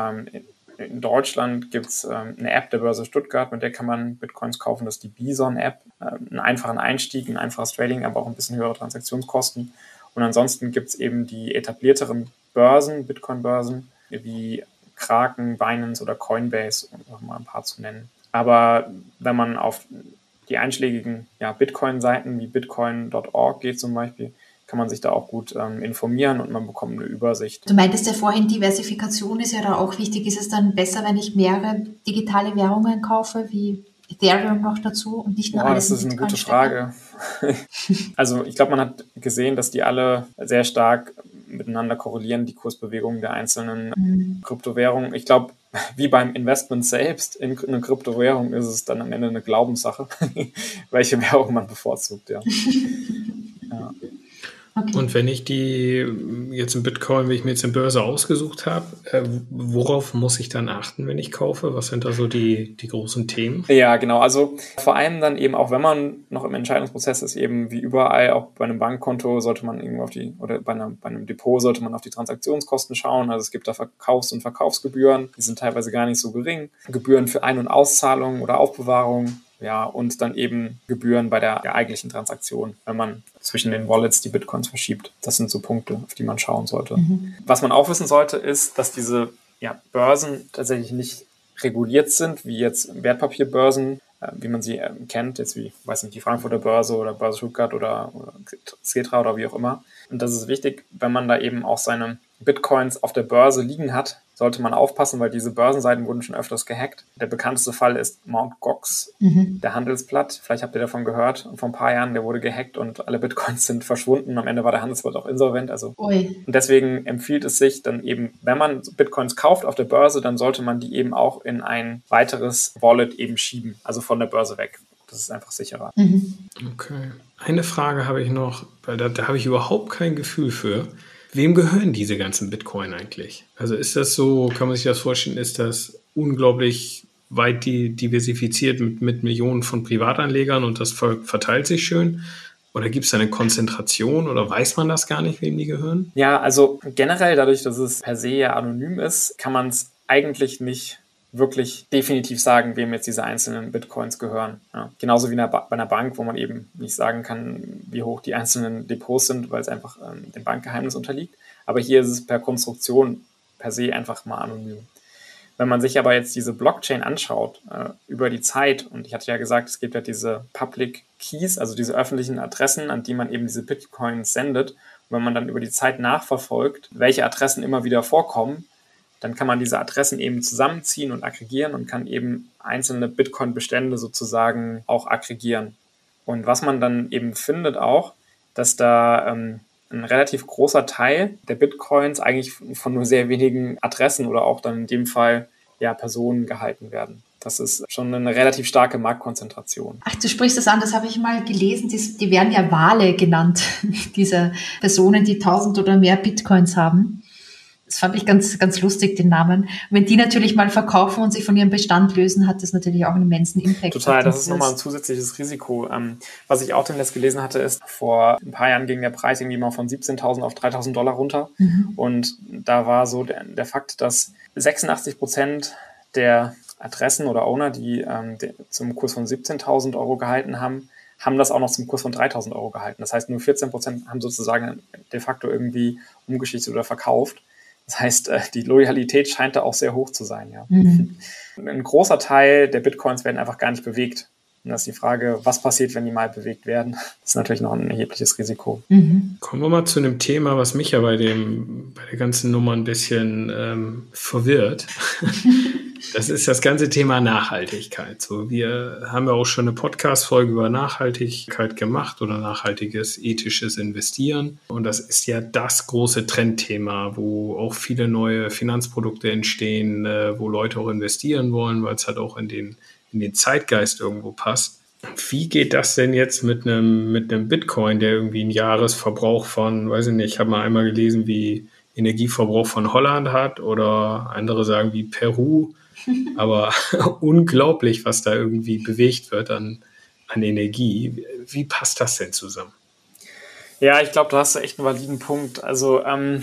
in Deutschland gibt es eine App der Börse Stuttgart, mit der kann man Bitcoins kaufen. Das ist die Bison-App. Einen einfachen Einstieg, ein einfaches Trading, aber auch ein bisschen höhere Transaktionskosten. Und ansonsten gibt es eben die etablierteren Börsen, Bitcoin-Börsen, wie Kraken, Binance oder Coinbase, um noch mal ein paar zu nennen. Aber wenn man auf die einschlägigen Bitcoin-Seiten wie bitcoin.org geht zum Beispiel, kann man sich da auch gut informieren und man bekommt eine Übersicht.
Du meintest ja vorhin, Diversifikation ist ja da auch wichtig. Ist es dann besser, wenn ich mehrere digitale Währungen kaufe, wie Ethereum noch dazu und nicht nur alles in
Das ist eine
Bitcoin
gute
stecke?
Frage. Also ich glaube, man hat gesehen, dass die alle sehr stark miteinander korrelieren, die Kursbewegungen der einzelnen Kryptowährungen. Ich glaube, wie beim Investment selbst in eine Kryptowährung ist es dann am Ende eine Glaubenssache, welche Währung man bevorzugt, ja. Ja.
Okay.
Und wenn ich die jetzt in Bitcoin, wenn ich mir jetzt eine Börse ausgesucht habe, worauf muss ich dann achten, wenn ich kaufe? Was sind da so die großen Themen?
Ja, genau. Also vor allem dann eben auch, wenn man noch im Entscheidungsprozess ist, eben wie überall, auch bei einem Bankkonto sollte man irgendwo oder bei einem Depot sollte man auf die Transaktionskosten schauen. Also es gibt da Verkaufs- und Verkaufsgebühren, die sind teilweise gar nicht so gering. Gebühren für Ein- und Auszahlungen oder Aufbewahrung. Ja, und dann eben Gebühren bei der eigentlichen Transaktion, wenn man zwischen den Wallets die Bitcoins verschiebt. Das sind so Punkte, auf die man schauen sollte. Was man auch wissen sollte, ist, dass diese Börsen tatsächlich nicht reguliert sind, wie jetzt Wertpapierbörsen, wie man sie kennt, jetzt wie, weiß nicht, die Frankfurter Börse oder Börse Stuttgart oder Xetra oder wie auch immer. Und das ist wichtig, wenn man da eben auch seine Bitcoins auf der Börse liegen hat, sollte man aufpassen, weil diese Börsenseiten wurden schon öfters gehackt. Der bekannteste Fall ist Mt. Gox, der Handelsblatt. Vielleicht habt ihr davon gehört. Und vor ein paar Jahren, der wurde gehackt und alle Bitcoins sind verschwunden. Am Ende war der Handelsblatt auch insolvent. Und deswegen empfiehlt es sich dann eben, wenn man Bitcoins kauft auf der Börse, dann sollte man die eben auch in ein weiteres Wallet eben schieben, also von der Börse weg. Das ist einfach sicherer.
Okay. Eine Frage habe ich noch, weil da habe ich überhaupt kein Gefühl für. Wem gehören diese ganzen Bitcoin eigentlich? Also ist das so, kann man sich das vorstellen, ist das unglaublich weit diversifiziert mit Millionen von Privatanlegern und das verteilt sich schön? Oder gibt es da eine Konzentration oder weiß man das gar nicht, wem die gehören?
Ja, also generell dadurch, dass es per se ja anonym ist, kann man es eigentlich nicht wirklich definitiv sagen, wem jetzt diese einzelnen Bitcoins gehören. Ja, genauso wie bei einer Bank, wo man eben nicht sagen kann, wie hoch die einzelnen Depots sind, weil es einfach dem Bankgeheimnis unterliegt. Aber hier ist es per Konstruktion per se einfach mal anonym. Wenn man sich aber jetzt diese Blockchain anschaut, über die Zeit, und ich hatte ja gesagt, es gibt ja diese Public Keys, also diese öffentlichen Adressen, an die man eben diese Bitcoins sendet. Wenn man dann über die Zeit nachverfolgt, welche Adressen immer wieder vorkommen, dann kann man diese Adressen eben zusammenziehen und aggregieren und kann eben einzelne Bitcoin-Bestände sozusagen auch aggregieren. Und was man dann eben findet auch, dass da ein relativ großer Teil der Bitcoins eigentlich von nur sehr wenigen Adressen oder auch dann in dem Fall Personen gehalten werden. Das ist schon eine relativ starke Marktkonzentration.
Ach, du sprichst das an, das habe ich mal gelesen, die werden ja Wale genannt, diese Personen, die 1000 oder mehr Bitcoins haben. Das fand ich ganz, ganz lustig, den Namen. Und wenn die natürlich mal verkaufen und sich von ihrem Bestand lösen, hat das natürlich auch einen immensen Impact.
Total, das ist nochmal ein zusätzliches Risiko. Was ich auch demnächst gelesen hatte, ist, vor ein paar Jahren ging der Preis irgendwie mal von 17.000 auf $3.000 runter. Und da war so der Fakt, dass 86% der Adressen oder Owner, die zum Kurs von 17.000 Euro gehalten haben das auch noch zum Kurs von 3.000 Euro gehalten. Das heißt, nur 14% haben sozusagen de facto irgendwie umgeschichtet oder verkauft. Das heißt, die Loyalität scheint da auch sehr hoch zu sein. Ja. Ein großer Teil der Bitcoins werden einfach gar nicht bewegt. Und das ist die Frage, was passiert, wenn die mal bewegt werden? Das ist natürlich noch ein erhebliches Risiko.
Kommen wir mal zu einem Thema, was mich ja bei der ganzen Nummer ein bisschen verwirrt. Das ist das ganze Thema Nachhaltigkeit. So, wir haben ja auch schon eine Podcast-Folge über Nachhaltigkeit gemacht oder nachhaltiges ethisches Investieren. Und das ist ja das große Trendthema, wo auch viele neue Finanzprodukte entstehen, wo Leute auch investieren wollen, weil es halt auch in den Zeitgeist irgendwo passt. Wie geht das denn jetzt mit einem Bitcoin, der irgendwie einen Jahresverbrauch von, weiß ich nicht, ich habe mal einmal gelesen, wie Energieverbrauch von Holland hat oder andere sagen wie Peru. Aber unglaublich, was da irgendwie bewegt wird an Energie. Wie passt das denn zusammen?
Ja, ich glaube, du hast echt einen validen Punkt. Also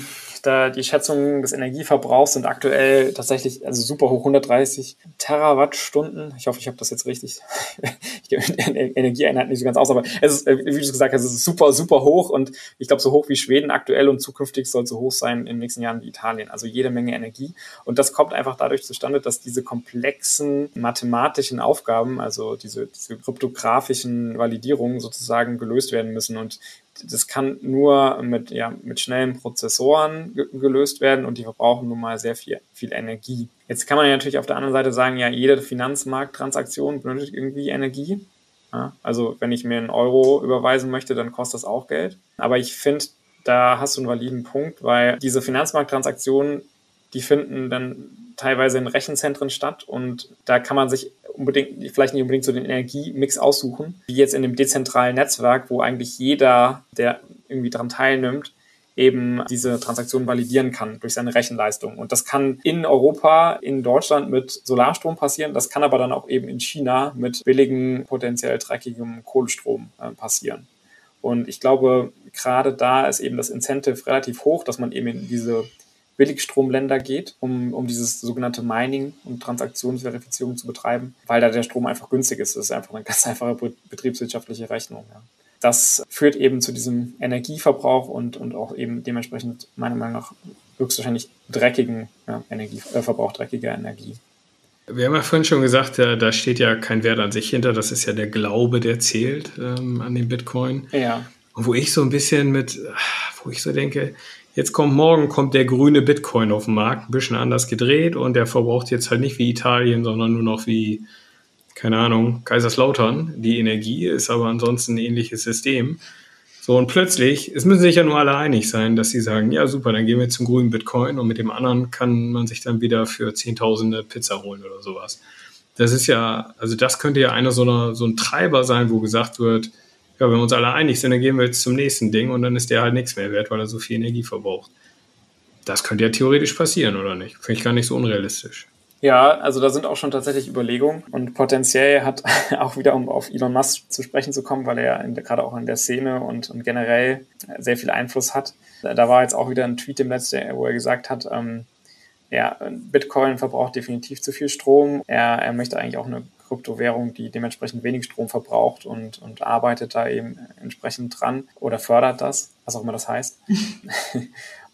da die Schätzungen des Energieverbrauchs sind aktuell tatsächlich super hoch, 130 Terawattstunden. Ich hoffe, ich habe das jetzt richtig. Ich kenne Energieeinheiten nicht so ganz aus, aber es ist, wie du es gesagt hast, es ist super, super hoch und ich glaube, so hoch wie Schweden aktuell und zukünftig soll es so hoch sein in den nächsten Jahren wie Italien. Also jede Menge Energie. Und das kommt einfach dadurch zustande, dass diese komplexen mathematischen Aufgaben, also diese kryptografischen Validierungen sozusagen gelöst werden müssen. Und das kann nur mit schnellen Prozessoren gelöst werden und die verbrauchen nun mal sehr viel Energie. Jetzt kann man ja natürlich auf der anderen Seite sagen, ja, jede Finanzmarkttransaktion benötigt irgendwie Energie. Ja, also wenn ich mir einen Euro überweisen möchte, dann kostet das auch Geld. Aber ich finde, da hast du einen validen Punkt, weil diese Finanzmarkttransaktionen, die finden dann teilweise in Rechenzentren statt und da kann man sich vielleicht nicht unbedingt so den Energiemix aussuchen, wie jetzt in dem dezentralen Netzwerk, wo eigentlich jeder, der irgendwie daran teilnimmt, eben diese Transaktion validieren kann durch seine Rechenleistung. Und das kann in Europa, in Deutschland mit Solarstrom passieren, das kann aber dann auch eben in China mit billigem, potenziell dreckigem Kohlestrom passieren. Und ich glaube, gerade da ist eben das Incentive relativ hoch, dass man eben in diese Billigstromländer geht, um dieses sogenannte Mining und Transaktionsverifizierung zu betreiben, weil da der Strom einfach günstig ist. Das ist einfach eine ganz einfache betriebswirtschaftliche Rechnung. Ja. Das führt eben zu diesem Energieverbrauch und auch eben dementsprechend meiner Meinung nach höchstwahrscheinlich dreckigen Verbrauch dreckiger Energie.
Wir haben ja vorhin schon gesagt, da steht ja kein Wert an sich hinter. Das ist ja der Glaube, der zählt an den Bitcoin.
Ja.
Und wo ich so ein bisschen wo ich so denke, morgen kommt der grüne Bitcoin auf den Markt, ein bisschen anders gedreht und der verbraucht jetzt halt nicht wie Italien, sondern nur noch wie, keine Ahnung, Kaiserslautern. Die Energie ist aber ansonsten ein ähnliches System. So, und plötzlich, es müssen sich ja nur alle einig sein, dass sie sagen, ja super, dann gehen wir zum grünen Bitcoin und mit dem anderen kann man sich dann wieder für Zehntausende Pizza holen oder sowas. Das ist ja, also das könnte ja so ein Treiber sein, wo gesagt wird, ja, wenn wir uns alle einig sind, dann gehen wir jetzt zum nächsten Ding und dann ist der halt nichts mehr wert, weil er so viel Energie verbraucht. Das könnte ja theoretisch passieren, oder nicht? Finde ich gar nicht so unrealistisch.
Ja, also da sind auch schon tatsächlich Überlegungen und potenziell hat auch wieder, um auf Elon Musk zu sprechen zu kommen, weil er gerade auch in der Szene und generell sehr viel Einfluss hat. Da war jetzt auch wieder ein Tweet im Netz, wo er gesagt hat, Bitcoin verbraucht definitiv zu viel Strom. Er möchte eigentlich auch eine Kryptowährung, die dementsprechend wenig Strom verbraucht und arbeitet da eben entsprechend dran oder fördert das, was auch immer das heißt.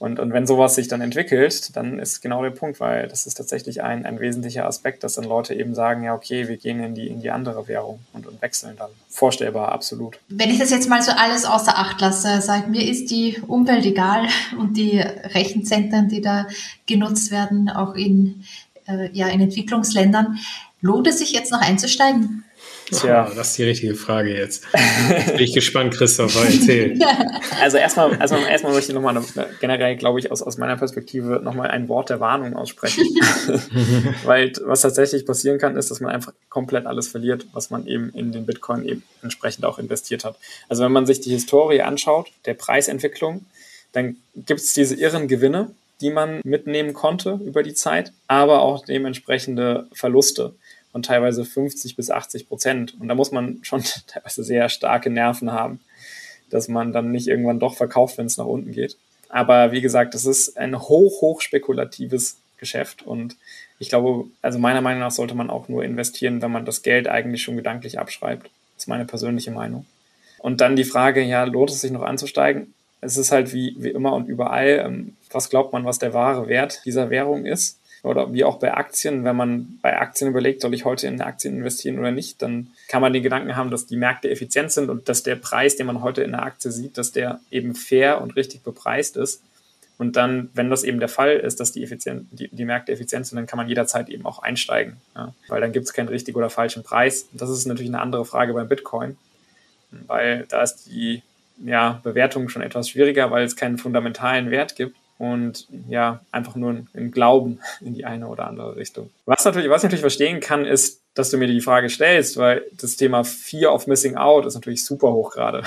Und wenn sowas sich dann entwickelt, dann ist genau der Punkt, weil das ist tatsächlich ein wesentlicher Aspekt, dass dann Leute eben sagen, ja okay, wir gehen in die andere Währung und wechseln dann. Vorstellbar, absolut.
Wenn ich das jetzt mal so alles außer Acht lasse, sag mir, ist die Umwelt egal und die Rechenzentren, die da genutzt werden, auch in Entwicklungsländern, lohnt es sich jetzt noch einzusteigen?
Tja, das ist die richtige Frage jetzt. Jetzt bin ich gespannt, Christopher, erzähl.
Also erstmal möchte ich nochmal generell, glaube ich, aus meiner Perspektive nochmal ein Wort der Warnung aussprechen. Weil was tatsächlich passieren kann, ist, dass man einfach komplett alles verliert, was man eben in den Bitcoin eben entsprechend auch investiert hat. Also wenn man sich die Historie anschaut, der Preisentwicklung, dann gibt es diese irren Gewinne, die man mitnehmen konnte über die Zeit, aber auch dementsprechende Verluste. Und teilweise 50-80%. Und da muss man schon teilweise sehr starke Nerven haben, dass man dann nicht irgendwann doch verkauft, wenn es nach unten geht. Aber wie gesagt, das ist ein hoch spekulatives Geschäft. Und ich glaube, also meiner Meinung nach sollte man auch nur investieren, wenn man das Geld eigentlich schon gedanklich abschreibt. Das ist meine persönliche Meinung. Und dann die Frage, ja, lohnt es sich noch anzusteigen? Es ist halt wie immer und überall, was glaubt man, was der wahre Wert dieser Währung ist? Oder wie auch bei Aktien, wenn man bei Aktien überlegt, soll ich heute in Aktien investieren oder nicht, dann kann man den Gedanken haben, dass die Märkte effizient sind und dass der Preis, den man heute in der Aktie sieht, dass der eben fair und richtig bepreist ist. Und dann, wenn das eben der Fall ist, dass die Märkte effizient sind, dann kann man jederzeit eben auch einsteigen. Ja? Weil dann gibt es keinen richtigen oder falschen Preis. Das ist natürlich eine andere Frage beim Bitcoin, weil da ist die Bewertung schon etwas schwieriger, weil es keinen fundamentalen Wert gibt. Und ja, einfach nur ein Glauben in die eine oder andere Richtung. Was ich natürlich verstehen kann, ist, dass du mir die Frage stellst, weil das Thema Fear of Missing Out ist natürlich super hoch gerade.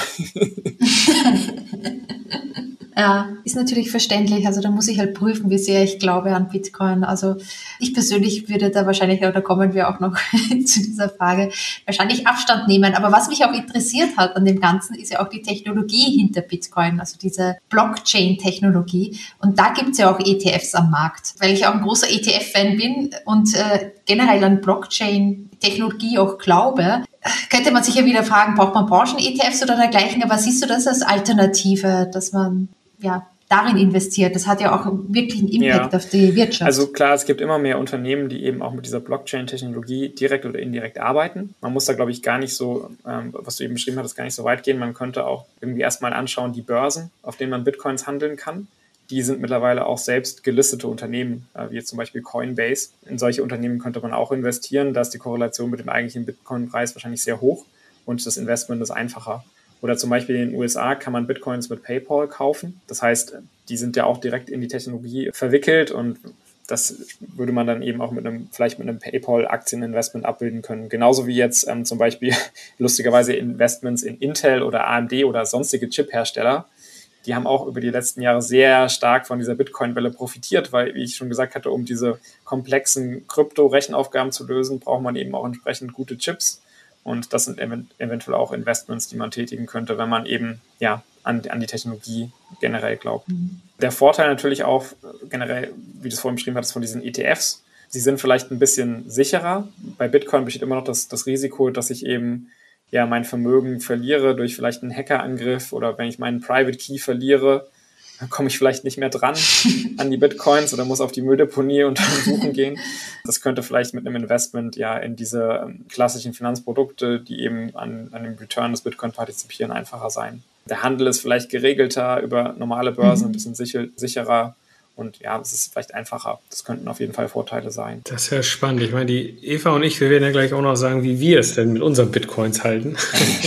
Ja, ist natürlich verständlich. Also da muss ich halt prüfen, wie sehr ich glaube an Bitcoin. Also ich persönlich würde da wahrscheinlich, oder kommen wir auch noch zu dieser Frage, wahrscheinlich Abstand nehmen. Aber was mich auch interessiert hat an dem Ganzen, ist ja auch die Technologie hinter Bitcoin, also diese Blockchain-Technologie. Und da gibt's ja auch ETFs am Markt, weil ich auch ein großer ETF-Fan bin und generell an Blockchain-Technologie auch glaube. Könnte man sich ja wieder fragen, braucht man Branchen-ETFs oder dergleichen? Aber siehst du das als Alternative, dass man darin investiert? Das hat ja auch wirklich einen Impact auf die Wirtschaft.
Also klar, es gibt immer mehr Unternehmen, die eben auch mit dieser Blockchain-Technologie direkt oder indirekt arbeiten. Man muss da, glaube ich, gar nicht so, was du eben beschrieben hattest, gar nicht so weit gehen. Man könnte auch irgendwie erstmal anschauen, die Börsen, auf denen man Bitcoins handeln kann. Die sind mittlerweile auch selbst gelistete Unternehmen, wie jetzt zum Beispiel Coinbase. In solche Unternehmen könnte man auch investieren. Da ist die Korrelation mit dem eigentlichen Bitcoin-Preis wahrscheinlich sehr hoch und das Investment ist einfacher. Oder zum Beispiel in den USA kann man Bitcoins mit PayPal kaufen. Das heißt, die sind ja auch direkt in die Technologie verwickelt und das würde man dann eben auch vielleicht mit einem PayPal-Aktieninvestment abbilden können. Genauso wie jetzt zum Beispiel lustigerweise Investments in Intel oder AMD oder sonstige Chip-Hersteller. Die haben auch über die letzten Jahre sehr stark von dieser Bitcoin-Welle profitiert, weil, wie ich schon gesagt hatte, um diese komplexen Krypto-Rechenaufgaben zu lösen, braucht man eben auch entsprechend gute Chips. Und das sind eventuell auch Investments, die man tätigen könnte, wenn man eben an die Technologie generell glaubt. Der Vorteil natürlich auch generell, wie du es vorhin beschrieben hattest, von diesen ETFs, sie sind vielleicht ein bisschen sicherer. Bei Bitcoin besteht immer noch das Risiko, dass ich eben mein Vermögen verliere durch vielleicht einen Hackerangriff oder wenn ich meinen Private Key verliere, dann komme ich vielleicht nicht mehr dran an die Bitcoins oder muss auf die Mülldeponie und suchen gehen. Das könnte vielleicht mit einem Investment in diese klassischen Finanzprodukte, die eben an dem Return des Bitcoin partizipieren, einfacher sein. Der Handel ist vielleicht geregelter über normale Börsen, ein bisschen sicherer. Und es ist vielleicht einfacher. Das könnten auf jeden Fall Vorteile sein.
Das ist ja spannend. Ich meine, die Eva und ich, wir werden ja gleich auch noch sagen, wie wir es denn mit unseren Bitcoins halten.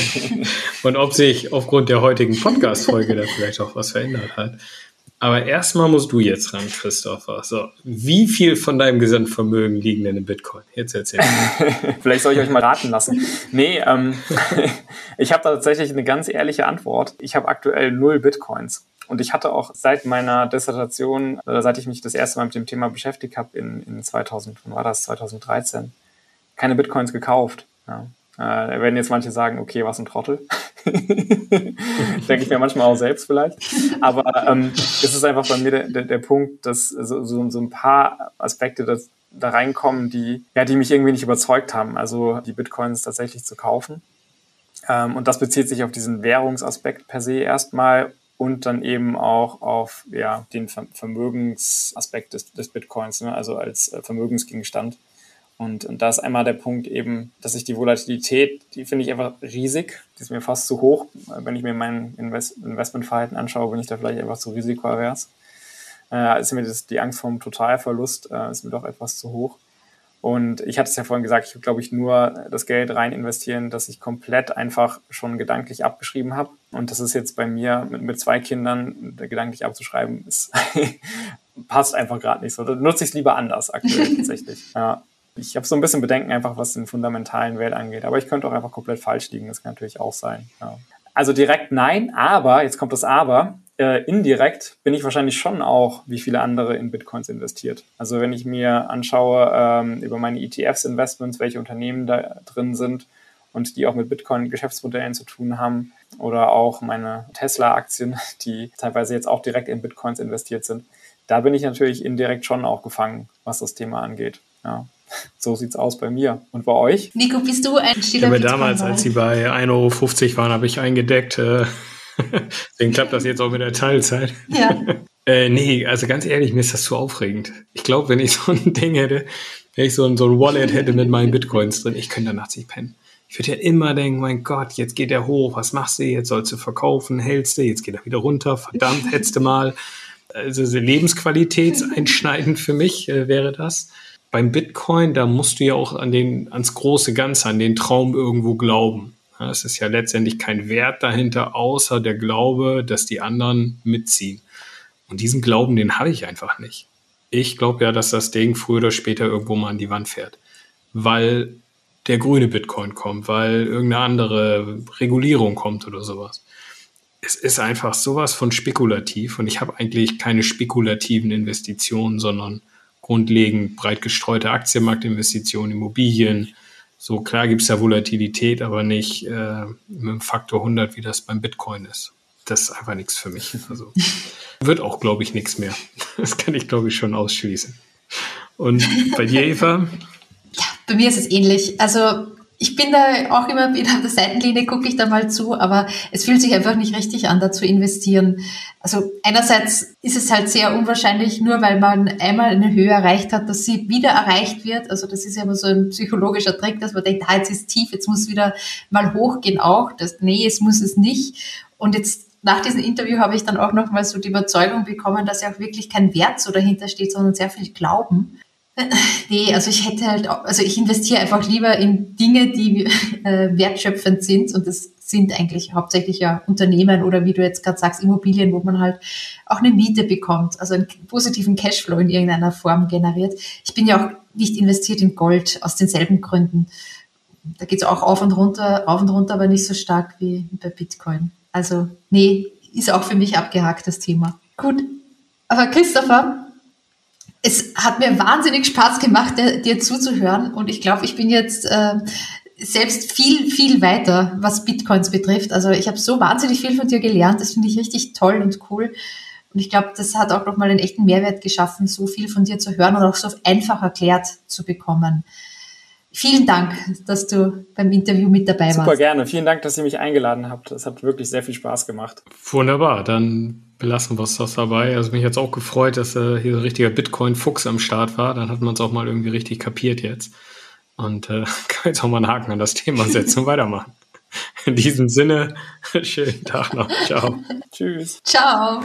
Und ob sich aufgrund der heutigen Podcast-Folge da vielleicht auch was verändert hat. Aber erstmal musst du jetzt ran, Christopher. So, wie viel von deinem Gesamtvermögen liegen denn in Bitcoin? Jetzt erzähl.
Vielleicht soll ich euch mal raten lassen. Nee, ich habe da tatsächlich eine ganz ehrliche Antwort. Ich habe aktuell 0 Bitcoins. Und ich hatte auch seit meiner Dissertation, oder seit ich mich das erste Mal mit dem Thema beschäftigt habe, in 2013, keine Bitcoins gekauft. Ja. Da werden jetzt manche sagen, okay, was ein Trottel. Denke ich mir manchmal auch selbst vielleicht. Aber es ist einfach bei mir der Punkt, dass so ein paar Aspekte da reinkommen, die mich irgendwie nicht überzeugt haben, also die Bitcoins tatsächlich zu kaufen. Und das bezieht sich auf diesen Währungsaspekt per se erstmal. und dann eben auch auf den Vermögensaspekt des Bitcoins, ne? Also als Vermögensgegenstand. Und da ist einmal der Punkt eben, dass ich die Volatilität, die finde ich einfach riesig, die ist mir fast zu hoch. Wenn ich mir mein Investmentverhalten anschaue, bin ich da vielleicht einfach zu risikoavers. Ist mir die Angst vor dem Totalverlust ist mir doch etwas zu hoch. Und ich hatte es ja vorhin gesagt, ich würde, glaube ich, nur das Geld rein investieren, das ich komplett einfach schon gedanklich abgeschrieben habe. Und das ist jetzt bei mir mit 2 Kindern gedanklich abzuschreiben, passt einfach gerade nicht so. Da nutze ich es lieber anders aktuell tatsächlich. Ja. Ich habe so ein bisschen Bedenken einfach, was den fundamentalen Wert angeht. Aber ich könnte auch einfach komplett falsch liegen. Das kann natürlich auch sein. Ja. Also direkt nein, aber, jetzt kommt das Aber, indirekt bin ich wahrscheinlich schon auch, wie viele andere, in Bitcoins investiert. Also wenn ich mir anschaue über meine ETFs-Investments, welche Unternehmen da drin sind und die auch mit Bitcoin-Geschäftsmodellen zu tun haben, oder auch meine Tesla-Aktien, die teilweise jetzt auch direkt in Bitcoins investiert sind, da bin ich natürlich indirekt schon auch gefangen, was das Thema angeht. Ja. So sieht's aus bei mir. Und bei euch?
Nico, bist du ein
stiller Bitcoin? Damals, als sie bei 1,50 € waren, habe ich eingedeckt. Deswegen klappt das jetzt auch mit der Teilzeit.
Ja.
Nee, also ganz ehrlich, mir ist das zu aufregend. Ich glaube, wenn ich so ein Ding hätte, wenn ich so ein Wallet hätte mit meinen Bitcoins drin, ich könnte nachts nicht pennen. Ich würde ja immer denken, mein Gott, jetzt geht er hoch, was machst du? Jetzt sollst du verkaufen, hältst du, jetzt geht er wieder runter, verdammt, hättest du mal. Also lebensqualitätseinschneidend für mich wäre das. Beim Bitcoin, da musst du ja auch ans große Ganze, an den Traum irgendwo glauben. Ja, es ist ja letztendlich kein Wert dahinter, außer der Glaube, dass die anderen mitziehen. Und diesen Glauben, den habe ich einfach nicht. Ich glaube ja, dass das Ding früher oder später irgendwo mal an die Wand fährt. Weil der grüne Bitcoin kommt, weil irgendeine andere Regulierung kommt oder sowas. Es ist einfach sowas von spekulativ und ich habe eigentlich keine spekulativen Investitionen, sondern grundlegend breit gestreute Aktienmarktinvestitionen, Immobilien. So klar gibt es ja Volatilität, aber nicht mit einem Faktor 100, wie das beim Bitcoin ist. Das ist einfach nichts für mich. Also wird auch, glaube ich, nichts mehr. Das kann ich, glaube ich, schon ausschließen. Und bei dir, Eva?
Ja, bei mir ist es ähnlich. Also ich bin da auch immer wieder an der Seitenlinie, gucke ich da mal zu, aber es fühlt sich einfach nicht richtig an, da zu investieren. Also einerseits ist es halt sehr unwahrscheinlich, nur weil man einmal eine Höhe erreicht hat, dass sie wieder erreicht wird. Also das ist ja immer so ein psychologischer Trick, dass man denkt, jetzt ist tief, jetzt muss wieder mal hochgehen auch. Nee, es muss es nicht. Und jetzt nach diesem Interview habe ich dann auch nochmal so die Überzeugung bekommen, dass ja auch wirklich kein Wert so dahinter steht, sondern sehr viel Glauben. Nee, also ich investiere einfach lieber in Dinge, die wertschöpfend sind, und das sind eigentlich hauptsächlich ja Unternehmen oder, wie du jetzt gerade sagst, Immobilien, wo man halt auch eine Miete bekommt, also einen positiven Cashflow in irgendeiner Form generiert. Ich bin ja auch nicht investiert in Gold aus denselben Gründen. Da geht es auch rauf und runter, aber nicht so stark wie bei Bitcoin. Also nee, ist auch für mich abgehakt, das Thema. Gut, aber Christopher, es hat mir wahnsinnig Spaß gemacht, dir zuzuhören, und ich glaube, ich bin jetzt selbst viel, viel weiter, was Bitcoins betrifft. Also ich habe so wahnsinnig viel von dir gelernt, das finde ich richtig toll und cool, und ich glaube, das hat auch nochmal einen echten Mehrwert geschaffen, so viel von dir zu hören und auch so einfach erklärt zu bekommen. Vielen Dank, dass du beim Interview mit dabei warst.
Super gerne. Vielen Dank, dass ihr mich eingeladen habt. Es hat wirklich sehr viel Spaß gemacht.
Wunderbar, dann belassen wir es das dabei. Also mich hat es auch gefreut, dass hier so ein richtiger Bitcoin-Fuchs am Start war. Dann hat man es auch mal irgendwie richtig kapiert jetzt. Und kann jetzt auch mal einen Haken an das Thema setzen und weitermachen. In diesem Sinne, schönen Tag noch. Ciao.
Tschüss.
Ciao.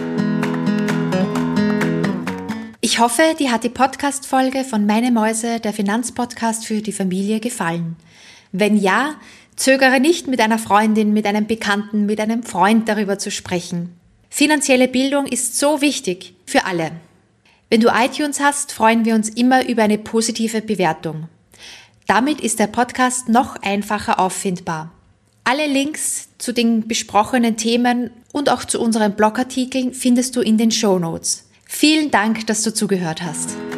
Ich hoffe, dir hat die Podcast-Folge von Meine Mäuse, der Finanzpodcast für die Familie, gefallen. Wenn ja, zögere nicht, mit einer Freundin, mit einem Bekannten, mit einem Freund darüber zu sprechen. Finanzielle Bildung ist so wichtig für alle. Wenn du iTunes hast, freuen wir uns immer über eine positive Bewertung. Damit ist der Podcast noch einfacher auffindbar. Alle Links zu den besprochenen Themen und auch zu unseren Blogartikeln findest du in den Shownotes. Vielen Dank, dass du zugehört hast.